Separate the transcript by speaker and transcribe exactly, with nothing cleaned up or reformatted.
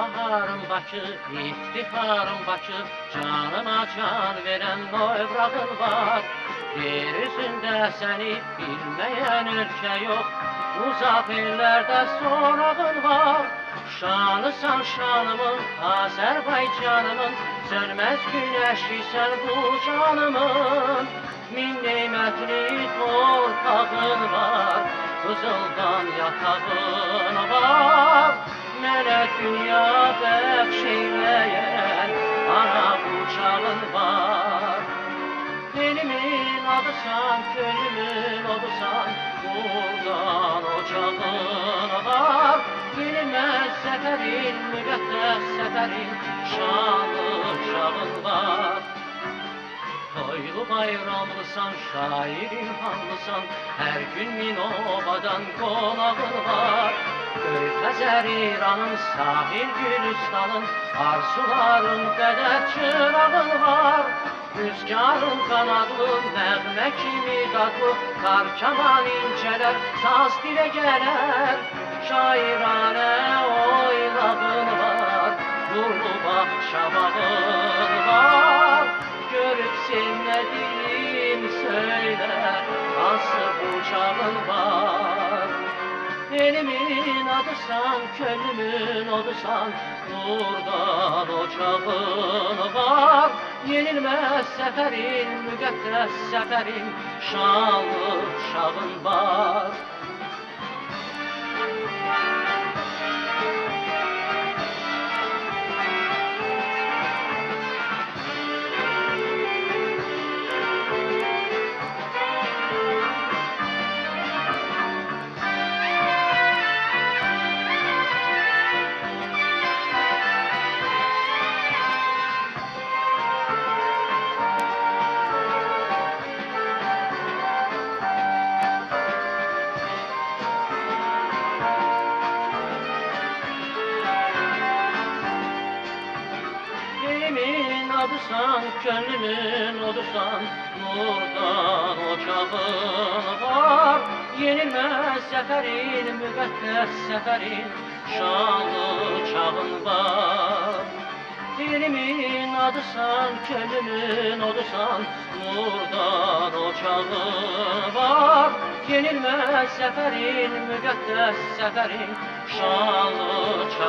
Speaker 1: baharım Bakı, iftiharım Bakı, canıma can veren o evrağın var. Yeryüzünde seni bilmeyen ülke yok, uzak illerde sorağın var. Şanısan şanımın, Azerbaycanımın, sönmez güneşiysen bu canımın. Min nimetli torpağın var, kızıldan yatağın var. Mənə dünya bəxş eyləyən ana qucağın var. Dilimin adısan, könlümün odusan, buradan ocağın var. Bilinməz səfərin, müqəddəs səfərin, şanlı uşağın var. Toylu bayramlısan, şair ilhamlısan, hər gün min obadan qonağın var. Göyxəzər İranın, sahil Gülüstanın, arzuların qədər çırağın var. Rüzgarın qanadlı, nəğmə kimi dadlı, kar kaman incələr, saz dilə gələr. Şairanə oynağın var, nurlu baxşabağın var. Görübsən nə dilim söylər, hansı bucağın var. Elimin adısan, könlümün odusan, nurdan ocağın var. Yenilməz səfərin, müqəddəs səfərin, şanlı uşağın var. Elimin adısan, könlümün odusan, nurdan ocağın var. Yenilməz səfərin, müqəddəs səfərin, şanlı çağın var. Elimin adısan, könlümün odusan, nurdan ocağın var. Yenilməz səfərin, müqəddəs səfərin, şanlı